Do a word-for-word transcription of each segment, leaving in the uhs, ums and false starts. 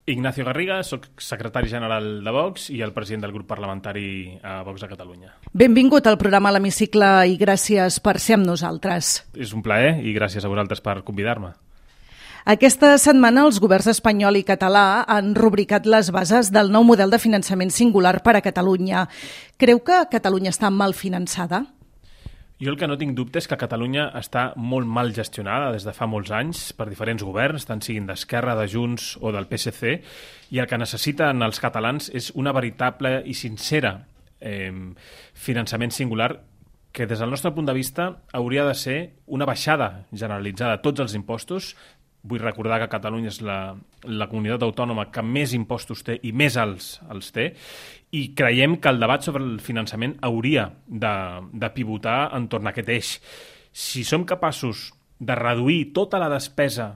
Ignacio Garriga, soc secretari general de Vox i el president del grup parlamentari a Vox a Catalunya. Benvingut al programa L'Hemicicle i gràcies per ser amb nosaltres. És un plaer i gràcies a vosaltres per convidar-me. Aquesta setmana els governs espanyol i català han rubricat les bases del nou model de finançament singular per a Catalunya. Creu que Catalunya està mal finançada? Jo el que no tinc dubte és que Catalunya està molt mal gestionada des de fa molts anys per diferents governs, tant siguin d'Esquerra, de Junts o del P S C, i el que necessiten els catalans és una veritable i sincera eh, finançament singular que des del nostre punt de vista hauria de ser una baixada generalitzada de tots els impostos. Vull recordar que Catalunya és la, la comunitat autònoma que més impostos té i més alts els té, i creiem que el debat sobre el finançament hauria de, de pivotar entorn a aquest eix. Si som capaços de reduir tota la despesa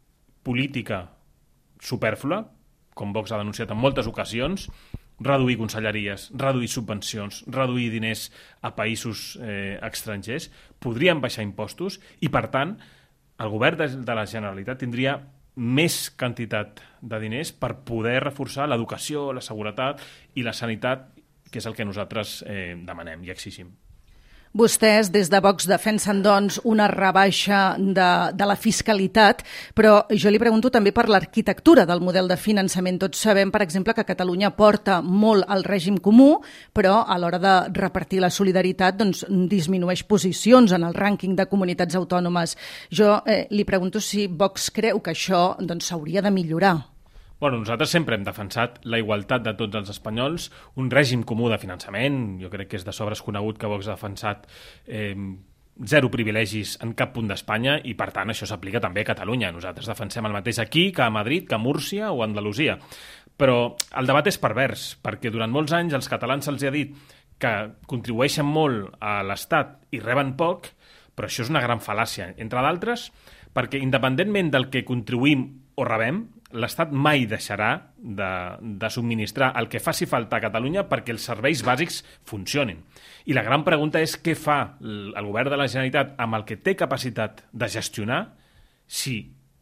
política supèrflua, com Vox ha denunciat en moltes ocasions, reduir conselleries, reduir subvencions, reduir diners a països eh, estrangers, podríem baixar impostos i, per tant, el govern de, de la Generalitat tindria més quantitat de diners per poder reforçar l'educació, la seguretat i la sanitat, que és el que nosaltres eh, demanem i exigim. Vostès, des de Vox, defensen, doncs, una rebaixa de, de la fiscalitat, però jo li pregunto també per l'arquitectura del model de finançament. Tots sabem, per exemple, que Catalunya porta molt al règim comú, però a l'hora de repartir la solidaritat doncs, disminueix posicions en el rànquing de comunitats autònomes. Jo eh, li pregunto si Vox creu que això doncs, s'hauria de millorar. Bueno, nosaltres sempre hem defensat la igualtat de tots els espanyols, un règim comú de finançament. Jo crec que és de sobres conegut que Vox ha defensat eh, zero privilegis en cap punt d'Espanya i, per tant, això s'aplica també a Catalunya. Nosaltres defensem el mateix aquí que a Madrid, que a Múrcia o a Andalusia. Però el debat és pervers, perquè durant molts anys els catalans se'ls ha dit que contribueixen molt a l'Estat i reben poc, però això és una gran fal·làcia, entre d'altres, perquè independentment del que contribuïm o rebem, l'Estat mai deixarà de, de subministrar el que faci falta a Catalunya perquè els serveis bàsics funcionin. I la gran pregunta és què fa el govern de la Generalitat amb el que té capacitat de gestionar, si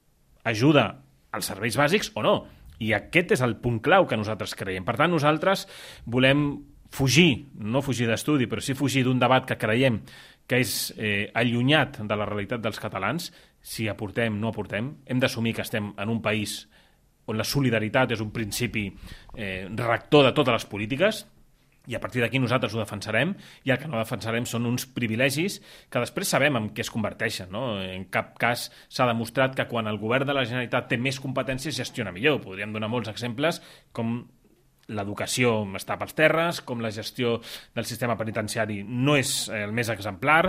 ajuda als serveis bàsics o no. I aquest és el punt clau que nosaltres creiem. Per tant, nosaltres volem fugir, no fugir d'estudi, però sí fugir d'un debat que creiem que és eh, allunyat de la realitat dels catalans. Si aportem, no aportem, hem d'assumir que estem en un país on la solidaritat és un principi eh, rector de totes les polítiques, i a partir d'aquí nosaltres ho defensarem, i el que no defensarem són uns privilegis que després sabem en què es converteixen, no? En cap cas s'ha demostrat que quan el govern de la Generalitat té més competències gestiona millor. Podríem donar molts exemples, com l'educació està pels terres, com la gestió del sistema penitenciari no és el més exemplar,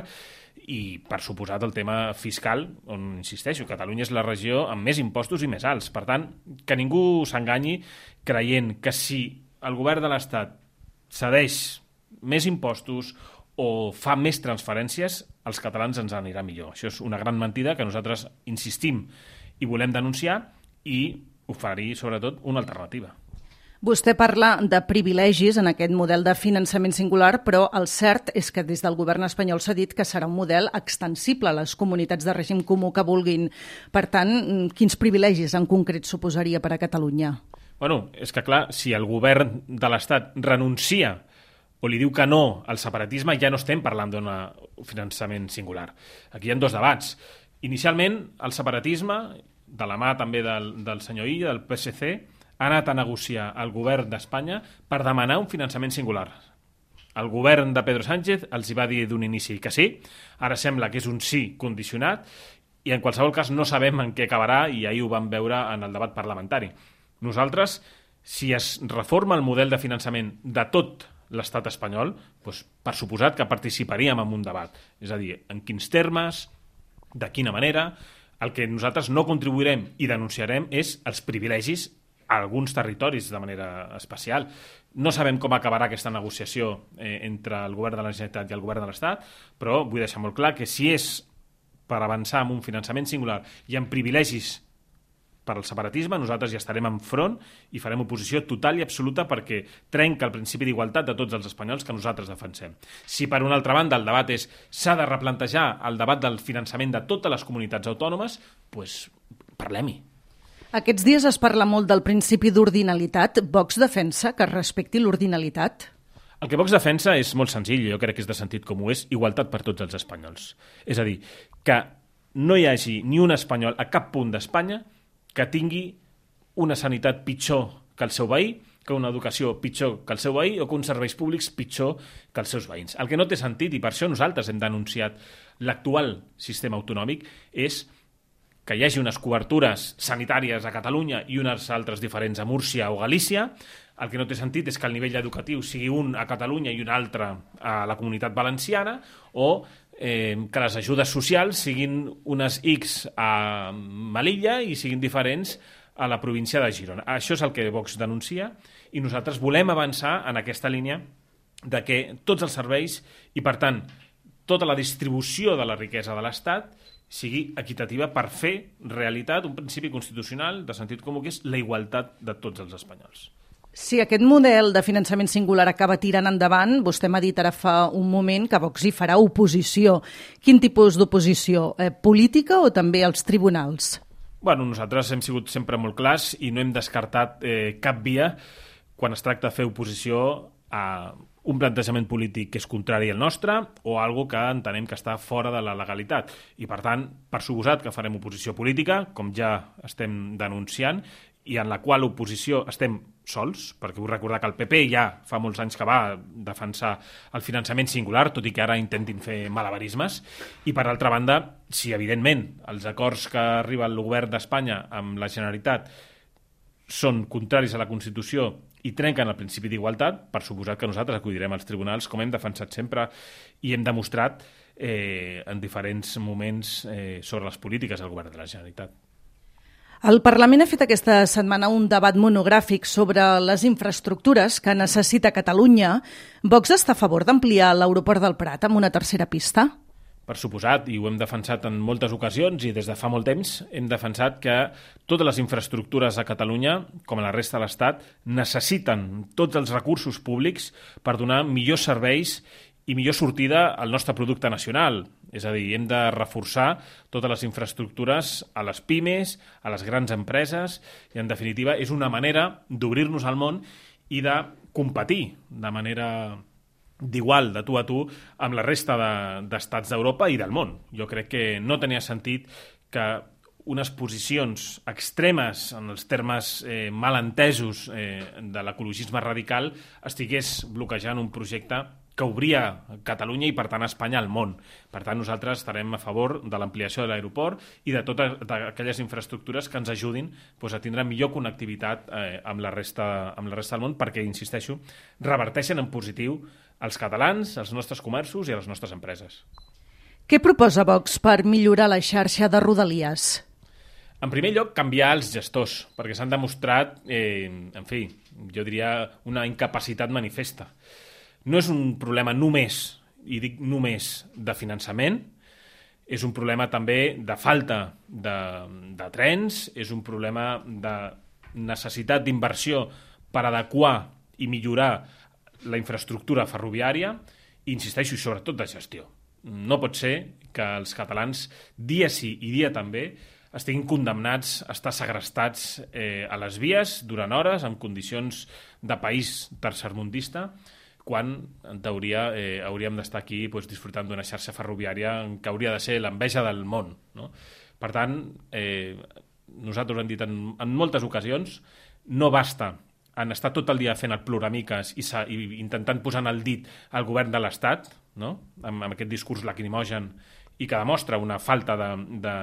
i, per suposat, el tema fiscal, on, insisteixo, Catalunya és la regió amb més impostos i més alts. Per tant, que ningú s'enganyi creient que si el govern de l'Estat cedeix més impostos o fa més transferències, els catalans ens anirà millor. Això és una gran mentida que nosaltres insistim i volem denunciar i oferir, sobretot, una alternativa. Vostè parla de privilegis en aquest model de finançament singular, però el cert és que des del govern espanyol s'ha dit que serà un model extensible a les comunitats de règim comú que vulguin. Per tant, quins privilegis en concret suposaria per a Catalunya? Bueno, és que clar, si el govern de l'Estat renuncia o li diu que no al separatisme, ja no estem parlant d'un finançament singular. Aquí hi ha dos debats. Inicialment, el separatisme, de la mà també del, del senyor Illa, del P S C, ha anat a negociar al govern d'Espanya per demanar un finançament singular. El govern de Pedro Sánchez els hi va dir d'un inici que sí, ara sembla que és un sí condicionat, i en qualsevol cas no sabem en què acabarà, i ahir ho vam veure en el debat parlamentari. Nosaltres, si es reforma el model de finançament de tot l'estat espanyol, doncs per suposat que participaríem en un debat. És a dir, en quins termes, de quina manera. El que nosaltres no contribuirem i denunciarem és els privilegis a alguns territoris de manera especial. No sabem com acabarà aquesta negociació eh, entre el govern de la Generalitat i el govern de l'Estat, però vull deixar molt clar que si és per avançar amb un finançament singular i amb privilegis per al separatisme, nosaltres hi estarem enfront i farem oposició total i absoluta perquè trenca el principi d'igualtat de tots els espanyols que nosaltres defensem. Si per una altra banda el debat és s'ha de replantejar el debat del finançament de totes les comunitats autònomes, doncs parlem-hi. Aquests dies es parla molt del principi d'ordinalitat. Vox defensa que es respecti l'ordinalitat? El que Vox defensa és molt senzill, jo crec que és de sentit comú, és igualtat per tots els espanyols. És a dir, que no hi hagi ni un espanyol a cap punt d'Espanya que tingui una sanitat pitjor que el seu veí, que una educació pitjor que el seu veí o que uns serveis públics pitjor que els seus veïns. El que no té sentit, i per això nosaltres hem denunciat l'actual sistema autonòmic, és que hi hagi unes cobertures sanitàries a Catalunya i unes altres diferents a Múrcia o Galícia. El que no té sentit és que el nivell educatiu sigui un a Catalunya i un altre a la Comunitat Valenciana, o eh, que les ajudes socials siguin unes X a Melilla i siguin diferents a la província de Girona. Això és el que Vox denuncia i nosaltres volem avançar en aquesta línia de que tots els serveis i, per tant, tota la distribució de la riquesa de l'Estat sigui equitativa per fer realitat un principi constitucional de sentit comú que és la igualtat de tots els espanyols. Si aquest model de finançament singular acaba tirant endavant, vostè m'ha dit ara fa un moment que Vox hi farà oposició. Quin tipus d'oposició? Eh, política o també als tribunals? Bueno, nosaltres hem sigut sempre molt clars i no hem descartat eh, cap via quan es tracta de fer oposició a un plantejament polític que és contrari al nostre o algo que entenem que està fora de la legalitat. I, per tant, per suposat que farem oposició política, com ja estem denunciant, i en la qual oposició estem sols, perquè vull recordar que el P P ja fa molts anys que va defensar el finançament singular, tot i que ara intentin fer malabarismes, i per altra banda, si evidentment els acords que arriba el govern d'Espanya amb la Generalitat són contraris a la Constitució i trenquen el principi d'igualtat, per suposat que nosaltres acudirem als tribunals, com hem defensat sempre i hem demostrat eh, en diferents moments eh, sobre les polítiques del govern de la Generalitat. El Parlament ha fet aquesta setmana un debat monogràfic sobre les infraestructures que necessita Catalunya. Vox està a favor d'ampliar l'aeroport del Prat amb una tercera pista? Per suposat, i ho hem defensat en moltes ocasions i des de fa molt temps, hem defensat que totes les infraestructures a Catalunya, com a la resta de l'Estat, necessiten tots els recursos públics per donar millors serveis i millor sortida al nostre producte nacional. És a dir, hem de reforçar totes les infraestructures a les pimes, a les grans empreses, i en definitiva és una manera d'obrir-nos al món i de competir de manera d'igual, de tu a tu, amb la resta d'estats de, d'Europa i del món. Jo crec que no tenia sentit que unes posicions extremes, en els termes eh, mal entesos eh, de l'ecologisme radical, estigués bloquejant un projecte que obria Catalunya i, per tant, Espanya al món. Per tant, nosaltres estarem a favor de l'ampliació de l'aeroport i de totes aquelles infraestructures que ens ajudin doncs, a tindre millor connectivitat eh, amb, la resta, amb la resta del món, perquè, insisteixo, reverteixen en positiu als catalans, als nostres comerços i a les nostres empreses. Què proposa Vox per millorar la xarxa de Rodalies? En primer lloc, canviar els gestors, perquè s'han demostrat, eh, en fi, jo diria, una incapacitat manifesta. No és un problema només, i dic només, de finançament, és un problema també de falta de, de trens, és un problema de necessitat d'inversió per adequar i millorar la infraestructura ferroviària i, insisteixo, i sobretot de gestió. No pot ser que els catalans, dia sí i dia també, estiguin condemnats a estar segrestats eh, a les vies durant hores, en condicions de país tercermundista, quan, en teoria, eh, hauríem d'estar aquí doncs, disfrutant d'una xarxa ferroviària que hauria de ser l'enveja del món. No? Per tant, eh, nosaltres ho hem dit en, en moltes ocasions, no basta en estar tot el dia fent el ploramiques i, i intentant posar el dit al govern de l'Estat, no? amb, amb aquest discurs lacrimogen i que demostra una falta de, de,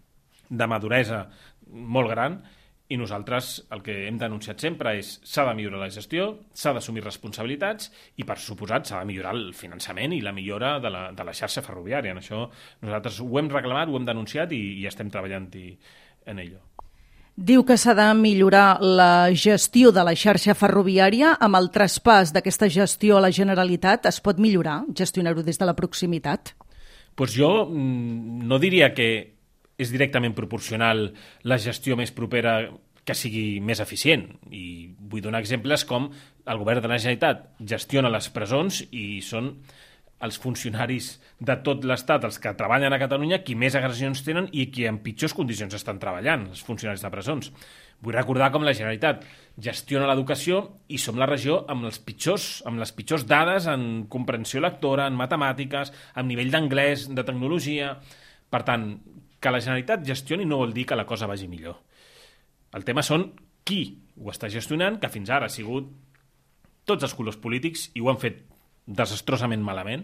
de maduresa molt gran. I nosaltres el que hem denunciat sempre és s'ha de millorar la gestió, s'ha d'assumir responsabilitats i, per suposat, s'ha de millorar el finançament i la millora de la, de la xarxa ferroviària. En això nosaltres ho hem reclamat, ho hem denunciat i, i estem treballant-hi en ello. Diu que s'ha de millorar la gestió de la xarxa ferroviària. Amb el traspàs d'aquesta gestió a la Generalitat es pot millorar, gestionar-ho des de la proximitat? Pues jo no diria que és directament proporcional la gestió més propera que sigui més eficient. I vull donar exemples com el govern de la Generalitat gestiona les presons i són els funcionaris de tot l'Estat, els que treballen a Catalunya, qui més agressions tenen i qui en pitjors condicions estan treballant, els funcionaris de presons. Vull recordar com la Generalitat gestiona l'educació i som la regió amb, els pitjors, amb les pitjors dades en comprensió lectora, en matemàtiques, amb nivell d'anglès, de tecnologia. Per tant, que la Generalitat gestioni no vol dir que la cosa vagi millor. El tema són qui ho està gestionant, que fins ara ha sigut tots els colors polítics i ho han fet desastrosament malament,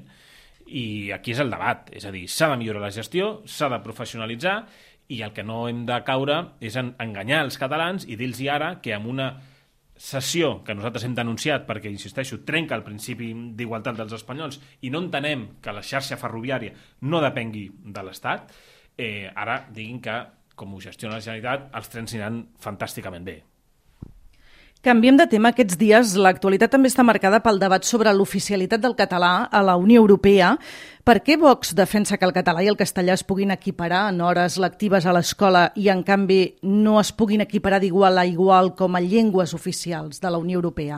i aquí és el debat, és a dir, s'ha de millorar la gestió, s'ha de professionalitzar, i el que no hem de caure és en enganyar els catalans i dir-los ara que amb una sessió que nosaltres hem denunciat perquè, insisteixo, trenca el principi d'igualtat dels espanyols i no entenem que la xarxa ferroviària no depengui de l'Estat, eh, ara diguin que, com ho gestiona la Generalitat, els trens aniran fantàsticament bé. Canviem de tema. Aquests dies l'actualitat també està marcada pel debat sobre l'oficialitat del català a la Unió Europea. Per què Vox defensa que el català i el castellà es puguin equiparar en hores lectives a l'escola i, en canvi, no es puguin equiparar d'igual a igual com a llengües oficials de la Unió Europea?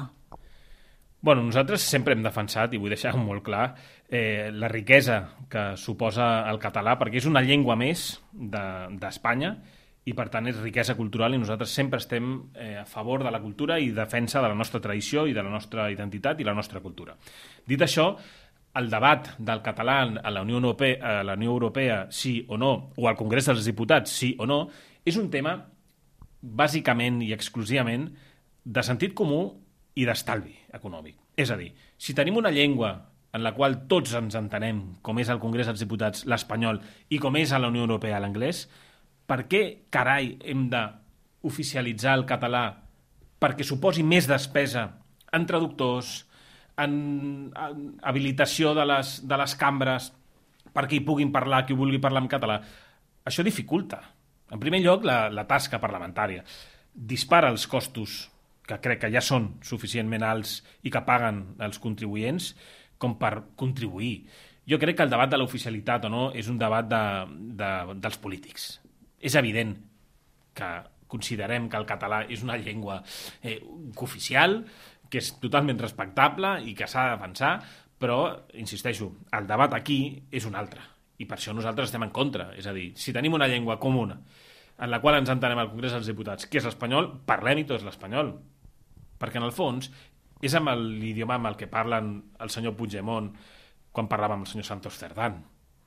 Bueno, nosaltres sempre hem defensat, i vull deixar molt clar, eh, la riquesa que suposa el català, perquè és una llengua més d'Espanya, de, i per tant és riquesa cultural i nosaltres sempre estem eh, a favor de la cultura i defensa de la nostra tradició i de la nostra identitat i la nostra cultura. Dit això, el debat del català a la Unió Europea, a la Unió Europea sí o no, o al Congrés dels Diputats sí o no, és un tema bàsicament i exclusivament de sentit comú i d'estalvi econòmic. És a dir, si tenim una llengua en la qual tots ens entenem, com és al Congrés dels Diputats l'espanyol i com és a la Unió Europea l'anglès, per què, carai, hem d'oficialitzar el català perquè suposi més despesa en traductors, en, en habilitació de les, de les cambres, perquè hi puguin parlar qui vulgui parlar en català? Això dificulta, en primer lloc, la, la tasca parlamentària. Dispara els costos, que crec que ja són suficientment alts i que paguen els contribuents, com per contribuir. Jo crec que el debat de l'oficialitat o no és un debat de, de, dels polítics. És evident que considerem que el català és una llengua eh, oficial, que és totalment respectable i que s'ha de defensar, però, insisteixo, el debat aquí és un altre. I per això nosaltres estem en contra. És a dir, si tenim una llengua comuna en la qual ens entenem al Congrés dels Diputats, que és l'espanyol, parlem-hi tots l'espanyol. Perquè, en el fons, és amb l'idioma amb el que parlen el senyor Puigdemont quan parlava amb el senyor Santos Cerdán.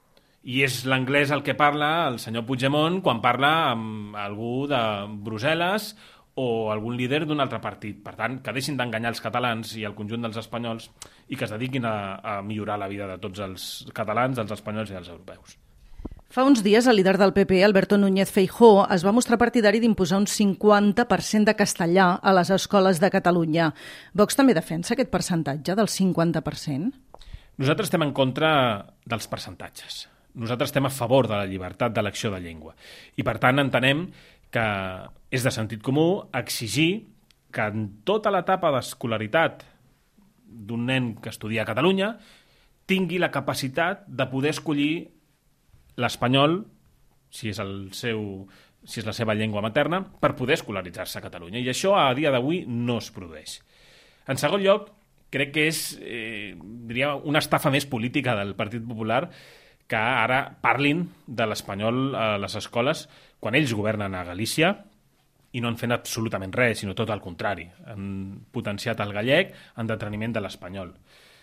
I és l'anglès el que parla el senyor Puigdemont quan parla amb algú de Brussel·les o algun líder d'un altre partit. Per tant, que deixin d'enganyar els catalans i el conjunt dels espanyols i que es dediquin a, a millorar la vida de tots els catalans, dels espanyols i dels europeus. Fa uns dies el líder del P P, Alberto Núñez Feijóo, es va mostrar partidari d'imposar un cinquanta per cent de castellà a les escoles de Catalunya. Vox també defensa aquest percentatge del cinquanta per cent? Nosaltres estem en contra dels percentatges. Nosaltres estem a favor de la llibertat d'elecció de llengua. I, per tant, entenem que és de sentit comú exigir que en tota l'etapa d'escolaritat d'un nen que estudia a Catalunya tingui la capacitat de poder escollir l'espanyol, si és, el seu, si és la seva llengua materna, per poder escolaritzar-se a Catalunya. I això, a dia d'avui, no es produeix. En segon lloc, crec que és eh, diria, una estafa més política del Partit Popular que ara parlin de l'espanyol a les escoles quan ells governen a Galícia i no han fet absolutament res, sinó tot el contrari. Han potenciat el gallec en deteniment de l'espanyol.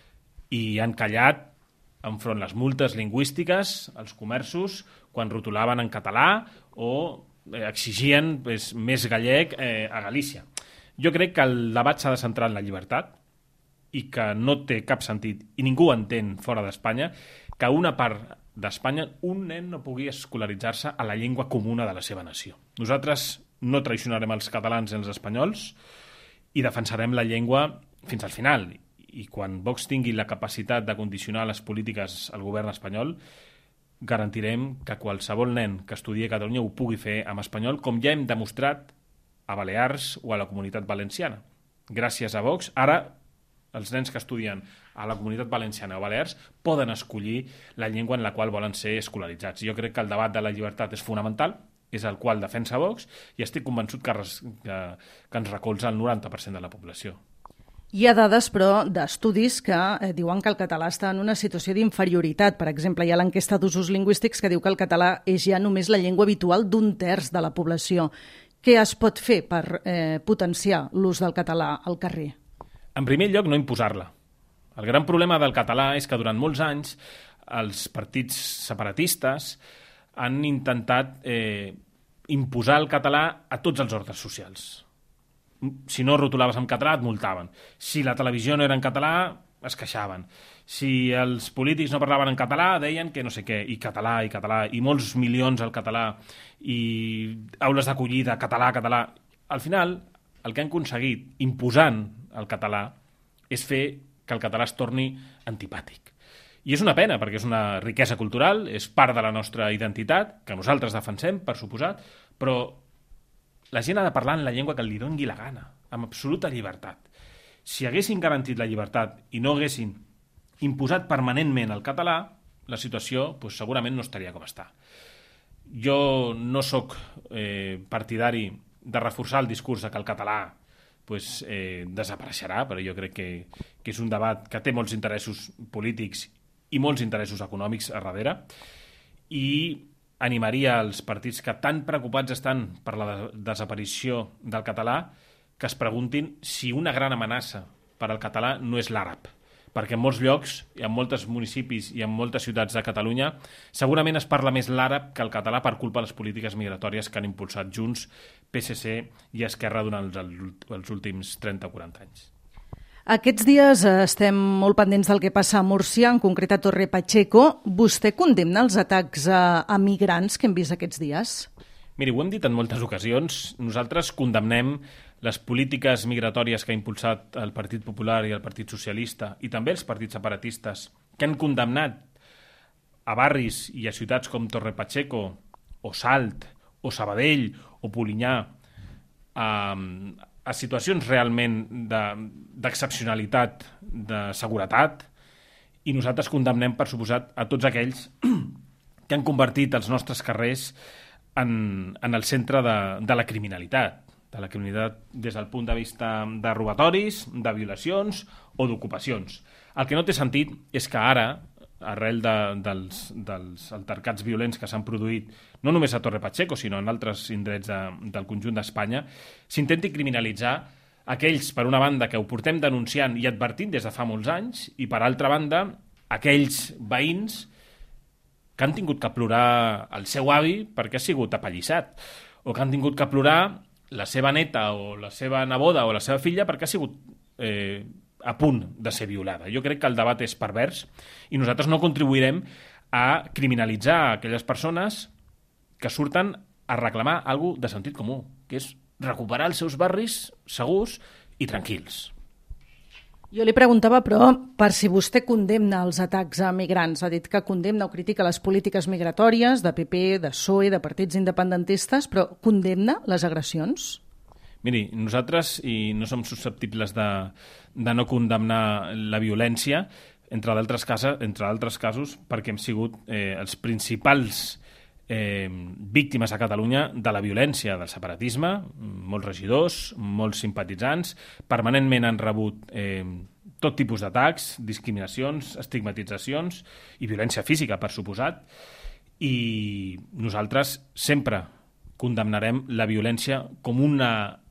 I han callat enfront les multes lingüístiques als comerços quan rotulaven en català o exigien pues, més gallec eh, a Galícia. Jo crec que el debat s'ha de centrar en la llibertat i que no té cap sentit, i ningú entén fora d'Espanya, que una part d'Espanya un nen no pugui escolaritzar-se a la llengua comuna de la seva nació. Nosaltres no traicionarem els catalans i els espanyols i defensarem la llengua fins al final. I quan Vox tingui la capacitat de condicionar les polítiques al govern espanyol, garantirem que qualsevol nen que estudi a Catalunya ho pugui fer en espanyol, com ja hem demostrat a Balears o a la Comunitat Valenciana. Gràcies a Vox, ara els nens que estudien a la Comunitat Valenciana o Balears poden escollir la llengua en la qual volen ser escolaritzats. Jo crec que el debat de la llibertat és fonamental, és el qual defensa Vox, i estic convençut que, res, que, que ens recolza el noranta per cent de la població. Hi ha dades, però, d'estudis que eh, diuen que el català està en una situació d'inferioritat. Per exemple, hi ha l'enquesta d'usos lingüístics que diu que el català és ja només la llengua habitual d'un terç de la població. Què es pot fer per eh, potenciar l'ús del català al carrer? En primer lloc, no imposar-la. El gran problema del català és que durant molts anys els partits separatistes han intentat eh, imposar el català a tots els ordres socials. Si no rotulaves en català, et multaven. Si la televisió no era en català, es queixaven. Si els polítics no parlaven en català, deien que no sé què, i català, i català, i molts milions al català, i aules d'acollida, català, català. Al final, el que han aconseguit, imposant el català, és fer que el català es torni antipàtic. I és una pena, perquè és una riquesa cultural, és part de la nostra identitat, que nosaltres defensem, per suposat, però la gent ha de parlar en la llengua que li doni la gana, amb absoluta llibertat. Si haguessin garantit la llibertat i no haguessin imposat permanentment el català, la situació pues, segurament no estaria com està. Jo no sóc eh, partidari de reforçar el discurs de que el català pues, eh, desapareixerà, però jo crec que, que és un debat que té molts interessos polítics i molts interessos econòmics a darrere, i animaria els partits que tan preocupats estan per la desaparició del català que es preguntin si una gran amenaça per al català no és l'àrab. Perquè en molts llocs, i en molts municipis i en moltes ciutats de Catalunya, segurament es parla més l'àrab que el català per culpa de les polítiques migratòries que han impulsat Junts, P S C i Esquerra durant els, els últims trenta o quaranta anys. Aquests dies estem molt pendents del que passa a Múrcia, en concret a Torre Pacheco. Vostè condemna els atacs a, a migrants que hem vist aquests dies? Miri, ho hem dit en moltes ocasions. Nosaltres condemnem les polítiques migratòries que ha impulsat el Partit Popular i el Partit Socialista i també els partits separatistes que han condemnat a barris i a ciutats com Torre Pacheco o Salt o Sabadell o Polinyà a, a situacions realment d'excepcionalitat, de, de seguretat, i nosaltres condemnem, per suposat, a tots aquells que han convertit els nostres carrers en, en el centre de, de la criminalitat, de la criminalitat des del punt de vista de robatoris, de violacions o d'ocupacions. El que no té sentit és que ara, arrel de, dels, dels altercats violents que s'han produït no només a Torre Pacheco, sinó en altres indrets de, del conjunt d'Espanya, s'intenti criminalitzar aquells, per una banda, que ho portem denunciant i advertint des de fa molts anys, i per altra banda, aquells veïns que han tingut que plorar el seu avi perquè ha sigut apallissat, o que han tingut que plorar la seva neta o la seva neboda o la seva filla perquè ha sigut eh, a punt de ser violada. Jo crec que el debat és pervers i nosaltres no contribuirem a criminalitzar aquelles persones que surten a reclamar alguna cosa de sentit comú, que és recuperar els seus barris segurs i tranquils. Jo li preguntava, però, per si vostè condemna els atacs a migrants. Ha dit que condemna o critica les polítiques migratòries de P P, de P S O E, de partits independentistes, però condemna les agressions? Miri, nosaltres i no som susceptibles de, de no condemnar la violència, entre d'altres casos, entre altres casos, perquè hem sigut eh, els principals eh, víctimes a Catalunya de la violència, del separatisme, molts regidors, molts simpatitzants, permanentment han rebut eh, tot tipus d'atacs, discriminacions, estigmatitzacions i violència física, per suposat, i nosaltres sempre condemnarem la violència com una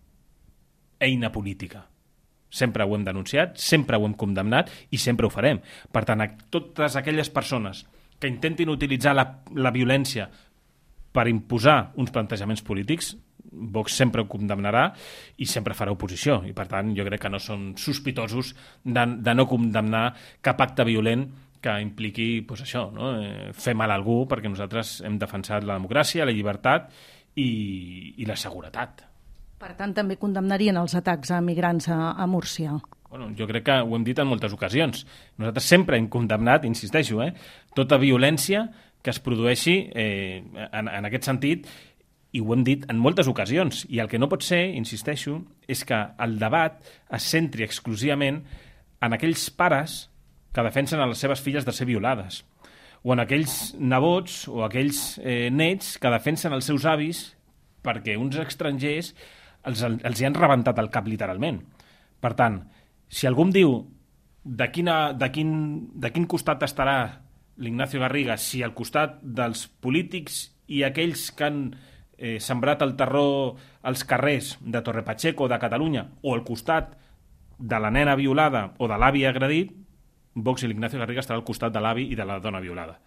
eina política. Sempre ho hem denunciat, sempre ho hem condemnat i sempre ho farem. Per tant, a totes aquelles persones que intentin utilitzar la, la violència per imposar uns plantejaments polítics, Vox sempre ho condemnarà i sempre farà oposició. I, per tant, jo crec que no són sospitosos de, de no condemnar cap acte violent que impliqui pues, això, no? eh, fer mal a algú, perquè nosaltres hem defensat la democràcia, la llibertat i, i la seguretat. Per tant, també condemnarien els atacs a migrants a, a Múrcia? Bueno, jo crec que ho hem dit en moltes ocasions. Nosaltres sempre hem condemnat, insisteixo, eh, tota violència que es produeixi eh, en, en aquest sentit, i ho hem dit en moltes ocasions. I el que no pot ser, insisteixo, és que el debat es centri exclusivament en aquells pares que defensen a les seves filles de ser violades, o en aquells nebots o aquells eh, nets que defensen els seus avis perquè uns estrangers els, els hi han rebentat el cap literalment. Per tant, Si algú em diu de, quina, de, quin, de quin costat estarà l'Ignacio Garriga, si al costat dels polítics i aquells que han eh, sembrat el terror als carrers de Torre Pacheco, de Catalunya, o al costat de la nena violada o de l'avi agredit, Vox i l'Ignacio Garriga estarà al costat de l'avi i de la dona violada.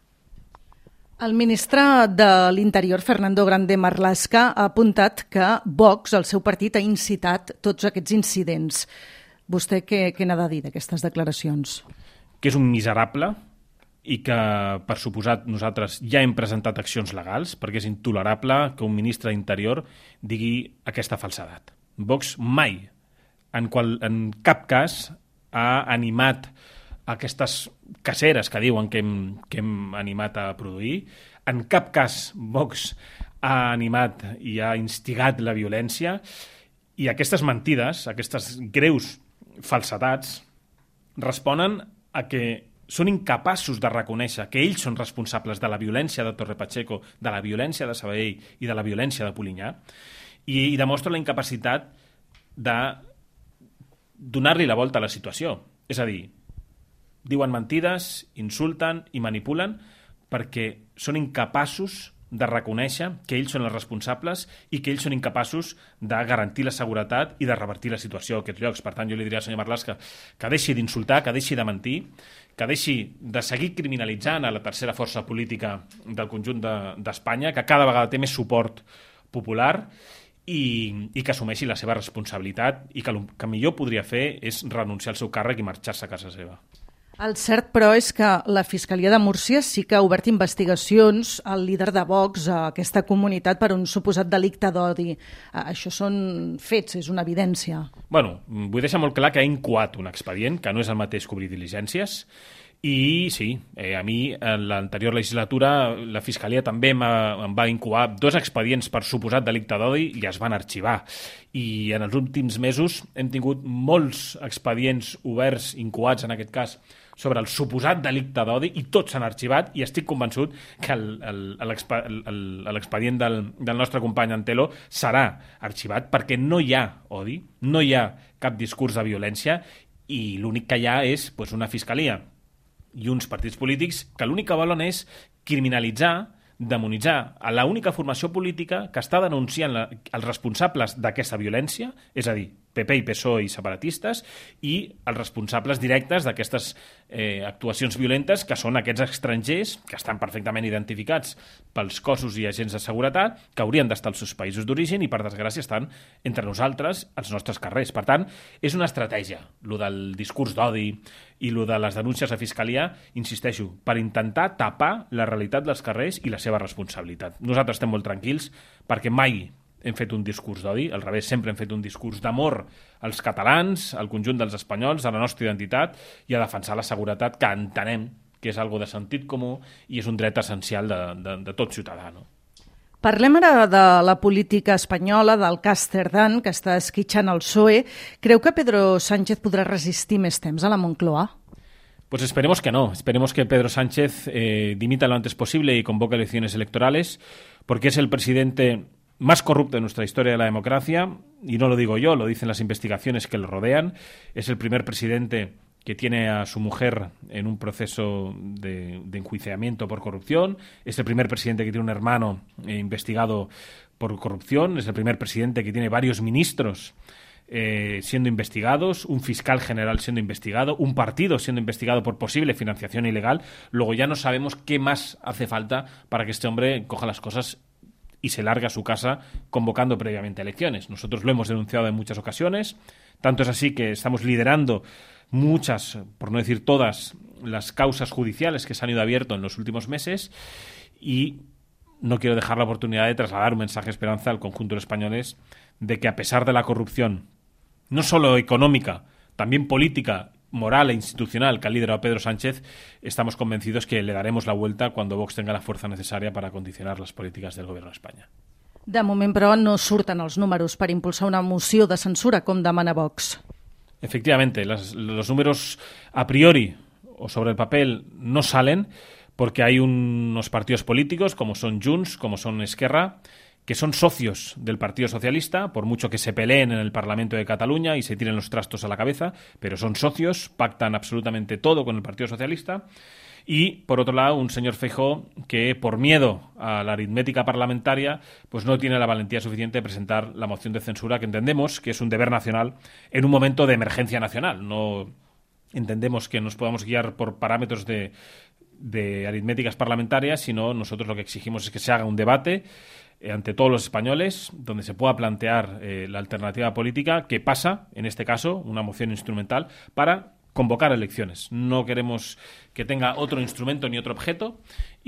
El ministre de l'Interior, Fernando Grande Marlaska, ha apuntat que Vox, el seu partit, ha incitat tots aquests incidents. Vostè què, què n'ha de dir d'aquestes declaracions? Que és un miserable i que, per suposat, nosaltres ja hem presentat accions legals, perquè és intolerable que un ministre d'Interior digui aquesta falsedat. Vox mai, en, qual, en cap cas, ha animat aquestes caceres que diuen que hem, que hem animat a produir. En cap cas Vox ha animat i ha instigat la violència, i aquestes mentides, aquestes greus falsedats, responen a que són incapaços de reconèixer que ells són responsables de la violència de Torre Pacheco, de la violència de Sabadell i de la violència de Polinyà, i, i demostren la incapacitat de donar-li la volta a la situació. És a dir, diuen mentides, insulten i manipulen perquè són incapaços de reconèixer que ells són els responsables i que ells són incapaços de garantir la seguretat i de revertir la situació a aquests llocs. Per tant, jo li diria al senyor Marlaska que deixi d'insultar, que deixi de mentir, que deixi de seguir criminalitzant a la tercera força política del conjunt d'Espanya, que cada vegada té més suport popular, i, i que assumeixi la seva responsabilitat, i que el que millor podria fer és renunciar al seu càrrec i marxar-se a casa seva. El cert, però, és que la Fiscalia de Múrcia sí que ha obert investigacions al líder de Vox a aquesta comunitat per un suposat delicte d'odi. Això són fets, és una evidència. Bueno, vull deixar molt clar que ha incoat un expedient, que no és el mateix que obrir diligències, i sí, eh, a mi en l'anterior legislatura la Fiscalia també em va incoar dos expedients per suposat delicte d'odi i es van arxivar. I en els últims mesos hem tingut molts expedients oberts, incoats en aquest cas, sobre el suposat delicte d'odi, i tots s'han arxivat, i estic convençut que l'expedient del, del nostre company Antelo serà arxivat perquè no hi ha odi, no hi ha cap discurs de violència, i l'únic que hi ha és pues, una fiscalia i uns partits polítics que l'únic que volen és criminalitzar, demonitzar a l'única formació política que està denunciant la, els responsables d'aquesta violència, és a dir, P P i P S O E i separatistes, i els responsables directes d'aquestes eh, actuacions violentes, que són aquests estrangers que estan perfectament identificats pels cossos i agents de seguretat, que haurien d'estar als seus països d'origen i, per desgràcia, estan entre nosaltres, als nostres carrers. Per tant, és una estratègia, lo del discurs d'odi i lo de les denúncies a Fiscalia, insisteixo, per intentar tapar la realitat dels carrers i la seva responsabilitat. Nosaltres estem molt tranquils perquè mai hem fet un discurs d'odi, al revés, sempre hem fet un discurs d'amor als catalans, al conjunt dels espanyols, a la nostra identitat i a defensar la seguretat, que entenem que és algo de sentit comú i és un dret essencial de, de, de tot ciutadà, no? Parlem ara de la política espanyola, del cas Cerdán, que està esquitxant el P S O E. Creu que Pedro Sánchez podrà resistir més temps a la Moncloa? Pues esperemos que no. Esperemos que Pedro Sánchez eh, dimita lo antes posible y convoque elecciones electorales, porque es el presidente más corrupto de nuestra historia de la democracia, y no lo digo yo, lo dicen las investigaciones que lo rodean. Es el primer presidente que tiene a su mujer en un proceso de, de enjuiciamiento por corrupción, es el primer presidente que tiene un hermano eh, investigado por corrupción, es el primer presidente que tiene varios ministros eh, siendo investigados, un fiscal general siendo investigado, un partido siendo investigado por posible financiación ilegal. Luego ya no sabemos qué más hace falta para que este hombre coja las cosas y se largue a su casa convocando previamente elecciones. Nosotros lo hemos denunciado en muchas ocasiones, tanto es así que estamos liderando muchas, por no decir todas, las causas judiciales que se han ido abierto en los últimos meses, y no quiero dejar la oportunidad de trasladar un mensaje de esperanza al conjunto de españoles de que, a pesar de la corrupción, no solo económica, también política, moral e institucional que ha liderado Pedro Sánchez, estamos convencidos que le daremos la vuelta cuando Vox tenga la fuerza necesaria para condicionar las políticas del Gobierno de España. De moment, però, no surten els números per impulsar una moció de censura, com demana Vox. Efectivamente, las, los números a priori o sobre el papel no salen porque hay unos partidos políticos, como son Junts, como son Esquerra, que son socios del Partido Socialista, por mucho que se peleen en el Parlamento de Cataluña y se tiren los trastos a la cabeza, pero son socios, pactan absolutamente todo con el Partido Socialista. Y, por otro lado, un señor Feijóo que, por miedo a la aritmética parlamentaria, pues no tiene la valentía suficiente de presentar la moción de censura, que entendemos que es un deber nacional en un momento de emergencia nacional. No entendemos que nos podamos guiar por parámetros de, de aritméticas parlamentarias, sino nosotros lo que exigimos es que se haga un debate eh, ante todos los españoles, donde se pueda plantear eh, la alternativa política que pasa, en este caso, una moción instrumental, para convocar elecciones. No queremos que tenga otro instrumento ni otro objeto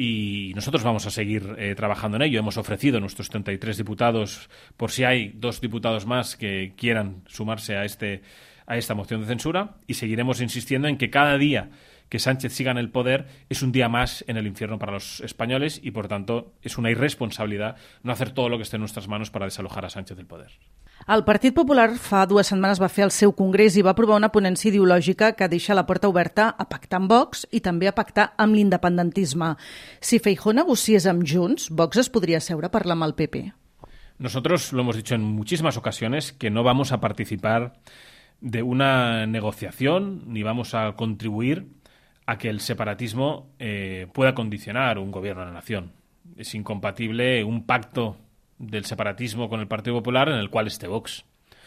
y nosotros vamos a seguir eh, trabajando en ello. Hemos ofrecido nuestros treinta y tres diputados por si hay dos diputados más que quieran sumarse a, este, a esta moción de censura y seguiremos insistiendo en que cada día que Sánchez siga en el poder es un día más en el infierno para los españoles y, por tanto, es una irresponsabilidad no hacer todo lo que esté en nuestras manos para desalojar a Sánchez del poder. El Partit Popular fa dues setmanes va fer el seu congrés i va aprovar una ponència ideològica que deixa la porta oberta a pactar amb Vox i també a pactar amb l'independentisme. Si Feijóo negociés amb Junts, Vox es podria seure a parlar amb el P P. Nosotros lo hemos dicho en muchísimas ocasiones que no vamos a participar de una negociación ni vamos a contribuir a que el separatismo eh, pueda condicionar un gobierno de la nación. Es incompatible un pacto del separatismo con el Partido Popular en el cual esté Vox.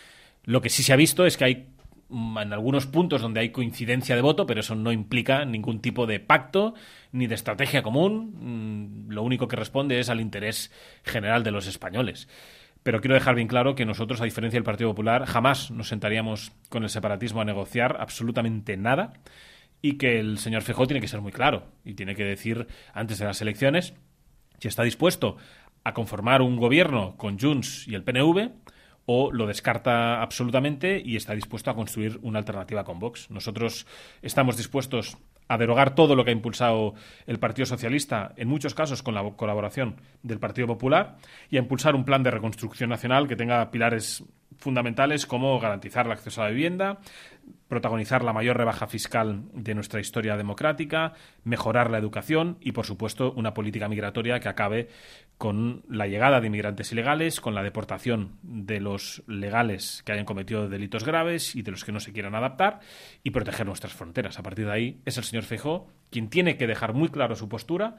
Lo que sí se ha visto es que hay en algunos puntos donde hay coincidencia de voto, pero eso no implica ningún tipo de pacto ni de estrategia común. Lo único que responde es al interés general de los españoles. Pero quiero dejar bien claro que nosotros, a diferencia del Partido Popular, jamás nos sentaríamos con el separatismo a negociar absolutamente nada y que el señor Feijóo tiene que ser muy claro y tiene que decir antes de las elecciones si está dispuesto a conformar un gobierno con Junts y el P N V o lo descarta absolutamente y está dispuesto a construir una alternativa con Vox. Nosotros estamos dispuestos a derogar todo lo que ha impulsado el Partido Socialista, en muchos casos con la colaboración del Partido Popular, y a impulsar un plan de reconstrucción nacional que tenga pilares fundamentales como garantizar el acceso a la vivienda, protagonizar la mayor rebaja fiscal de nuestra historia democrática, mejorar la educación y, por supuesto, una política migratoria que acabe con la llegada de inmigrantes ilegales, con la deportación de los legales que hayan cometido delitos graves y de los que no se quieran adaptar y proteger nuestras fronteras. A partir de ahí es el señor Feijóo quien tiene que dejar muy claro su postura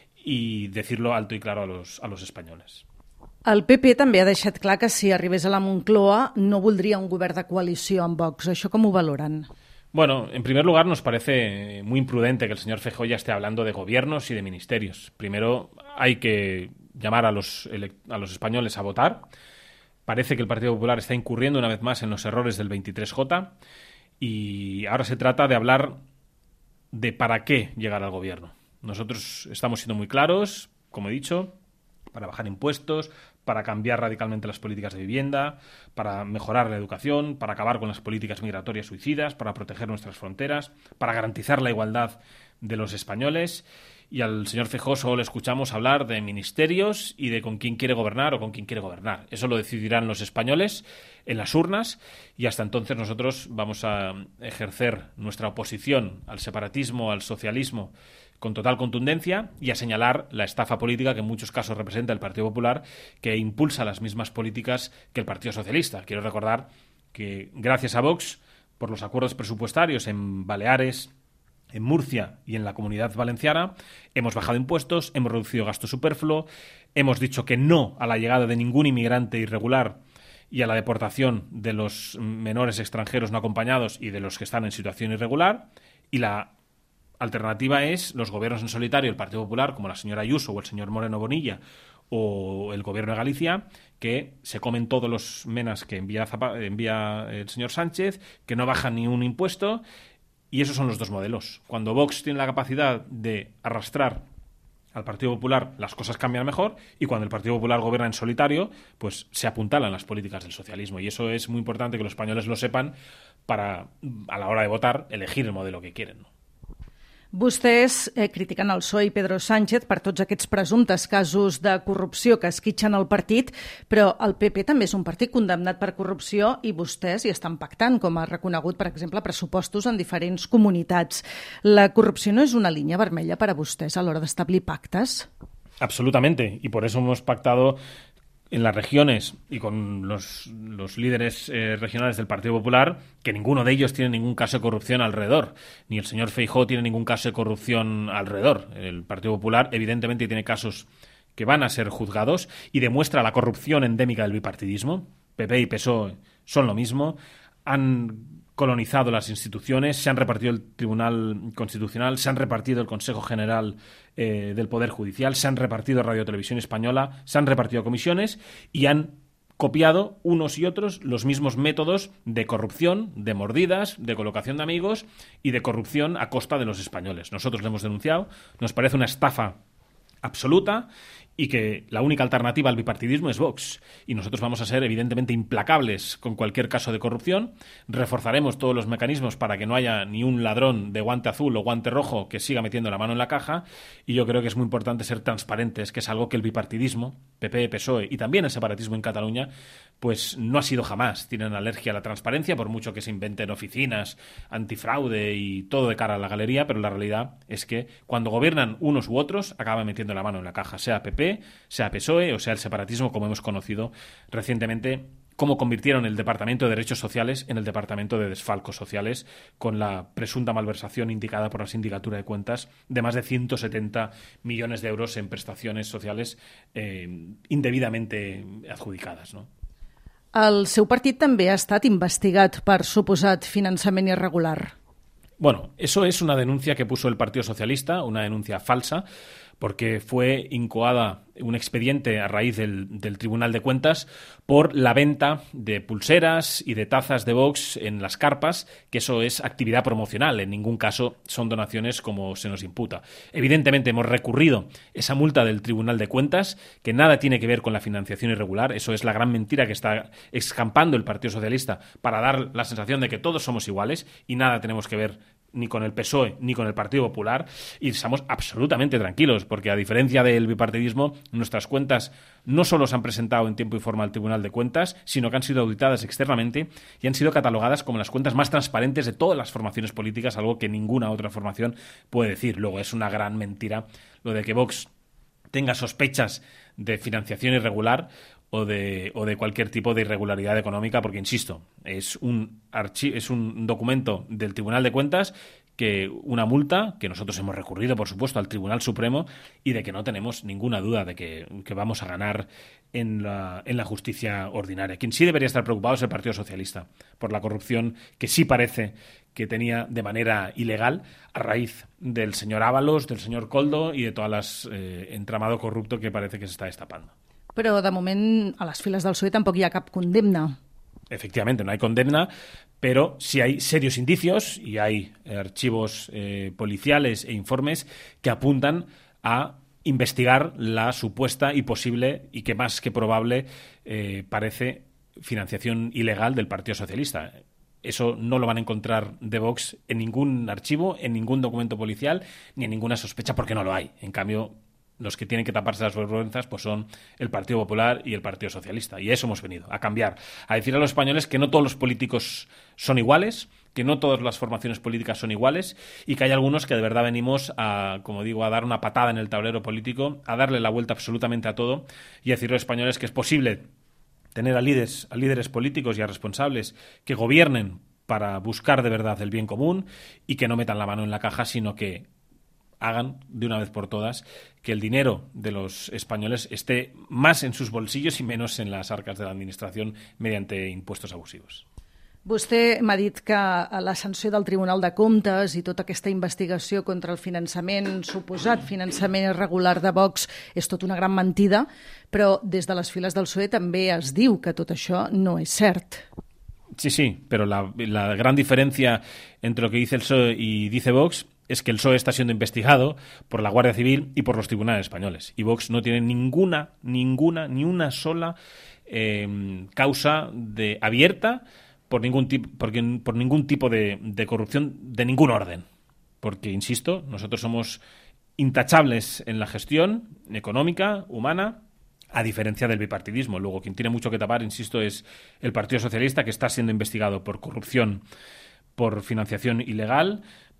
y decirlo alto y claro a los, a los españoles. El P P també ha deixat clar que si arribés a la Moncloa no voldria un govern de coalició amb Vox. ¿Això com ho valoran? Bueno, en primer lugar nos parece muy imprudente que el señor Feijóo ya esté hablando de gobiernos y de ministerios. Primero hay que llamar a los, a los españoles a votar. Parece que el Partido Popular está incurriendo una vez más en los errores del veintitrés J y ahora se trata de hablar de para qué llegar al gobierno. Nosotros estamos siendo muy claros, como he dicho, para bajar impuestos, para cambiar radicalmente las políticas de vivienda, para mejorar la educación, para acabar con las políticas migratorias suicidas, para proteger nuestras fronteras, para garantizar la igualdad de los españoles. Y al señor Feijóo solo le escuchamos hablar de ministerios y de con quién quiere gobernar o con quién quiere gobernar. Eso lo decidirán los españoles en las urnas y hasta entonces nosotros vamos a ejercer nuestra oposición al separatismo, al socialismo, con total contundencia y a señalar la estafa política que en muchos casos representa el Partido Popular, que impulsa las mismas políticas que el Partido Socialista. Quiero recordar que gracias a Vox, por los acuerdos presupuestarios en Baleares, en Murcia y en la Comunidad Valenciana, hemos bajado impuestos, hemos reducido gasto superfluo, hemos dicho que no a la llegada de ningún inmigrante irregular y a la deportación de los menores extranjeros no acompañados y de los que están en situación irregular, y la alternativa es los gobiernos en solitario, el Partido Popular, como la señora Ayuso o el señor Moreno Bonilla, o el gobierno de Galicia, que se comen todos los menas que envía, Zapa, envía el señor Sánchez, que no bajan ni un impuesto, y esos son los dos modelos. Cuando Vox tiene la capacidad de arrastrar al Partido Popular, las cosas cambian mejor, y cuando el Partido Popular gobierna en solitario, pues se apuntalan las políticas del socialismo, y eso es muy importante que los españoles lo sepan para, a la hora de votar, elegir el modelo que quieren, ¿no? Vostès eh, critiquen el P S O E i Pedro Sánchez per tots aquests presumptes casos de corrupció que esquitxen el partit, però el P P també és un partit condemnat per corrupció i vostès hi estan pactant, com ha reconegut, per exemple, pressupostos en diferents comunitats. La corrupció no és una línia vermella per a vostès a l'hora d'establir pactes? Absolutamente, y por eso hemos pactado en las regiones y con los, los líderes eh, regionales del Partido Popular, que ninguno de ellos tiene ningún caso de corrupción alrededor. Ni el señor Feijóo tiene ningún caso de corrupción alrededor. El Partido Popular, evidentemente, tiene casos que van a ser juzgados y demuestra la corrupción endémica del bipartidismo. P P y P S O E son lo mismo. Han colonizado las instituciones, se han repartido el Tribunal Constitucional, se han repartido el Consejo General eh, del Poder Judicial, se han repartido Radio Televisión Española, se han repartido comisiones y han copiado unos y otros los mismos métodos de corrupción, de mordidas, de colocación de amigos y de corrupción a costa de los españoles. Nosotros lo hemos denunciado, nos parece una estafa absoluta y que la única alternativa al bipartidismo es Vox. Y nosotros vamos a ser evidentemente implacables con cualquier caso de corrupción. Reforzaremos todos los mecanismos para que no haya ni un ladrón de guante azul o guante rojo que siga metiendo la mano en la caja. Y yo creo que es muy importante ser transparentes, que es algo que el bipartidismo, P P, P S O E y también el separatismo en Cataluña, pues no ha sido jamás. Tienen alergia a la transparencia, por mucho que se inventen oficinas antifraude y todo de cara a la galería, pero la realidad es que cuando gobiernan unos u otros acaban metiendo la mano en la caja, sea P P, sea P S O E o sea el separatismo, como hemos conocido recientemente, cómo convirtieron el Departamento de Derechos Sociales en el Departamento de Desfalcos Sociales, con la presunta malversación indicada por la Sindicatura de Cuentas de más de ciento setenta millones de euros en prestaciones sociales eh, indebidamente adjudicadas, ¿no? El seu partit també ha estat investigat per suposat finançament irregular. Bueno, eso es una denuncia que puso el Partido Socialista, una denuncia falsa, porque fue incoada un expediente a raíz del, del Tribunal de Cuentas por la venta de pulseras y de tazas de Vox en las carpas, que eso es actividad promocional, en ningún caso son donaciones como se nos imputa. Evidentemente hemos recurrido esa multa del Tribunal de Cuentas, que nada tiene que ver con la financiación irregular, eso es la gran mentira que está escampando el Partido Socialista para dar la sensación de que todos somos iguales y nada tenemos que ver ni con el P S O E ni con el Partido Popular, y estamos absolutamente tranquilos, porque a diferencia del bipartidismo, nuestras cuentas no solo se han presentado en tiempo y forma al Tribunal de Cuentas, sino que han sido auditadas externamente y han sido catalogadas como las cuentas más transparentes de todas las formaciones políticas, algo que ninguna otra formación puede decir. Luego, es una gran mentira lo de que Vox tenga sospechas de financiación irregular o de, o de cualquier tipo de irregularidad económica, porque, insisto, es un, archi- es un documento del Tribunal de Cuentas, que una multa, que nosotros hemos recurrido, por supuesto, al Tribunal Supremo, y de que no tenemos ninguna duda de que, que vamos a ganar en la, en la justicia ordinaria. Quien sí debería estar preocupado es el Partido Socialista, por la corrupción que sí parece que tenía de manera ilegal a raíz del señor Ábalos, del señor Koldo y de todas las eh, entramado corrupto que parece que se está destapando. Però, de moment, a les files del P S O E tampoc hi ha cap condemna. Efectivamente, no hay condena, pero sí hay serios indicios y hay eh, archivos eh, policiales e informes que apuntan a investigar la supuesta y posible, y que más que probable eh, parece, financiación ilegal del Partido Socialista. Eso no lo van a encontrar de Vox en ningún archivo, en ningún documento policial, ni en ninguna sospecha, porque no lo hay. En cambio, los que tienen que taparse las vergüenzas pues son el Partido Popular y el Partido Socialista. Y eso hemos venido, a cambiar, a decir a los españoles que no todos los políticos son iguales, que no todas las formaciones políticas son iguales y que hay algunos que de verdad venimos a, como digo, a dar una patada en el tablero político, a darle la vuelta absolutamente a todo y a decir a los españoles que es posible tener a líderes, a líderes políticos y a responsables que gobiernen para buscar de verdad el bien común y que no metan la mano en la caja, sino que hagan de una vez por todas que el dinero de los españoles esté más en sus bolsillos y menos en las arcas de la administración mediante impuestos abusivos. Vostè m'ha dit que la sanció del Tribunal de Comptes i tota aquesta investigació contra el finançament, suposat finançament irregular de Vox, és tot una gran mentida, però des de les files del P S O E també es diu que tot això no és cert. Sí, sí, pero la, la gran diferencia entre lo que dice el P S O E y dice Vox es que el P S O E está siendo investigado por la Guardia Civil y por los tribunales españoles. Y Vox no tiene ninguna, ninguna, ni una sola eh, causa de abierta por ningún tipo, por, por ningún tipo de, de corrupción de ningún orden. Porque, insisto, nosotros somos intachables en la gestión económica, humana, a diferencia del bipartidismo. Luego, quien tiene mucho que tapar, insisto, es el Partido Socialista, que está siendo investigado por corrupción, por financiación ilegal,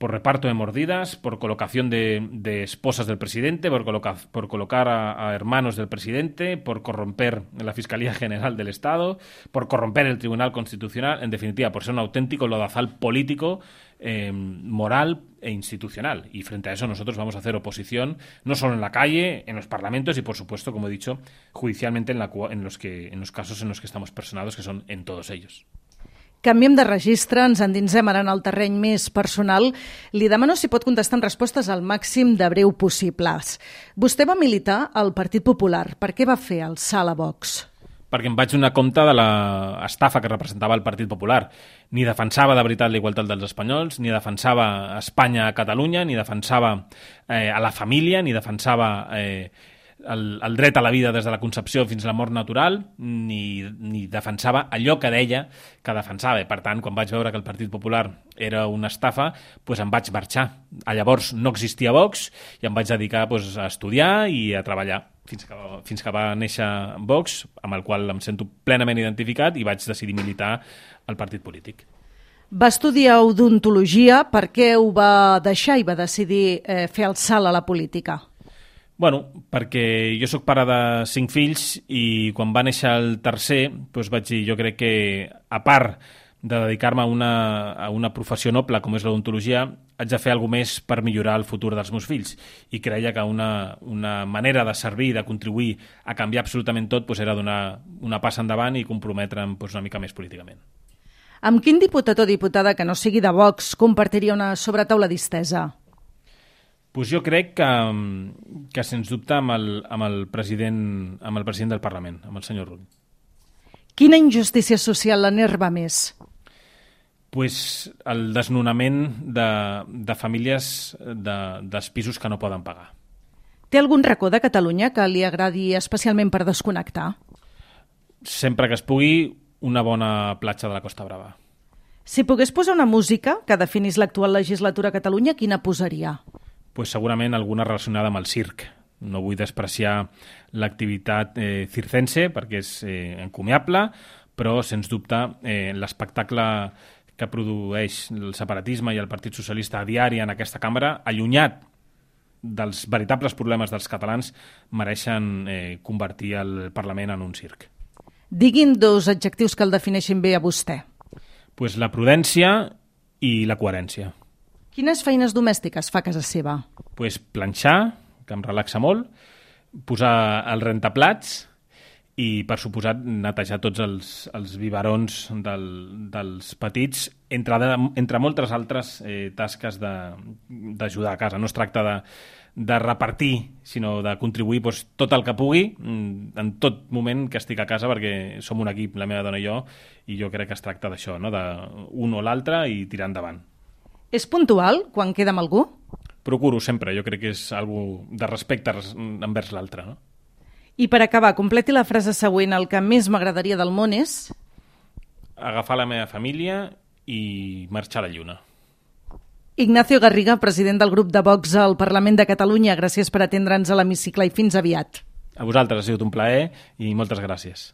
por reparto de mordidas, por colocación de, de esposas del presidente, por, coloca, por colocar a, a hermanos del presidente, por corromper la Fiscalía General del Estado, por corromper el Tribunal Constitucional, en definitiva, por ser un auténtico lodazal político, eh, moral e institucional. Y frente a eso nosotros vamos a hacer oposición, no solo en la calle, en los parlamentos y, por supuesto, como he dicho, judicialmente en, la, en, los, que, en los casos en los que estamos personados, que son en todos ellos. Canviem de registre, ens endinsem ara en el terreny més personal. Li demano si pot contestar en respostes al màxim de breu possibles. Vostè va militar al Partit Popular. Per què va fer el salt a Vox? Perquè em vaig donar compte de l'estafa que representava el Partit Popular. Ni defensava de veritat la igualtat dels espanyols, ni defensava Espanya a Catalunya, ni defensava eh, a la família, ni defensava eh, el, el dret a la vida des de la concepció fins a la mort natural, ni, ni defensava allò que deia que defensava. I, per tant, quan vaig veure que el Partit Popular era una estafa, doncs em vaig marxar. A llavors no existia Vox i em vaig dedicar doncs, a estudiar i a treballar fins que, fins que va néixer Vox, amb el qual em sento plenament identificat i vaig decidir militar al partit polític. Va estudiar odontologia. Per què ho va deixar i va decidir eh, fer el salt a la política? Bueno, perquè jo sóc pare de cinc fills i quan va néixer el tercer doncs vaig dir, jo crec que a part de dedicar-me a una, a una professió noble com és l'odontologia, haig de fer alguna més per millorar el futur dels meus fills. I creia que una, una manera de servir, de contribuir a canviar absolutament tot doncs era donar una passa endavant i comprometre'm doncs, una mica més políticament. Amb quin diputat o diputada que no sigui de Vox compartiria una sobretaula distesa? Pues jo crec que, que sens dubte, amb el, amb, el president, amb el president del Parlament, amb el senyor Rull. Quina injustícia social l'enerva més? Pues el desnonament de, de famílies de, dels pisos que no poden pagar. Té algun racó de Catalunya que li agradi especialment per desconnectar? Sempre que es pugui, una bona platja de la Costa Brava. Si pogués posar una música que definís l'actual legislatura a Catalunya, quina posaria? Pues segurament alguna relacionada amb el circ. No vull despreciar l'activitat eh, circense perquè és eh, encomiable, però, sens dubte, eh, l'espectacle que produeix el separatisme i el Partit Socialista a diari en aquesta cambra, allunyat dels veritables problemes dels catalans, mereixen eh, convertir el Parlament en un circ. Diguin dos adjectius que el defineixin bé a vostè. Pues la prudència i la coherència. Quines feines domèstiques fa a casa seva? Pues planxar, que em relaxa molt, posar el rentaplats i, per suposat, netejar tots els, els biberons del, dels petits, entre, de, entre moltes altres eh, tasques d'ajudar a casa. No es tracta de, de repartir, sinó de contribuir doncs, tot el que pugui en tot moment que estic a casa, perquè som un equip, la meva dona i jo, i jo crec que es tracta d'això, no? d'un o l'altre i tirar endavant. És puntual quan queda amb algú? Procuro sempre, jo crec que és algo de respecte envers l'altre, no? I per acabar, completi la frase següent: el que més m'agradaria del món és... agafar la meva família i marxar a la lluna. Ignacio Garriga, president del grup de Vox al Parlament de Catalunya, gràcies per atendre'ns a l'hemicicle i fins aviat. A vosaltres ha sigut un plaer i moltes gràcies.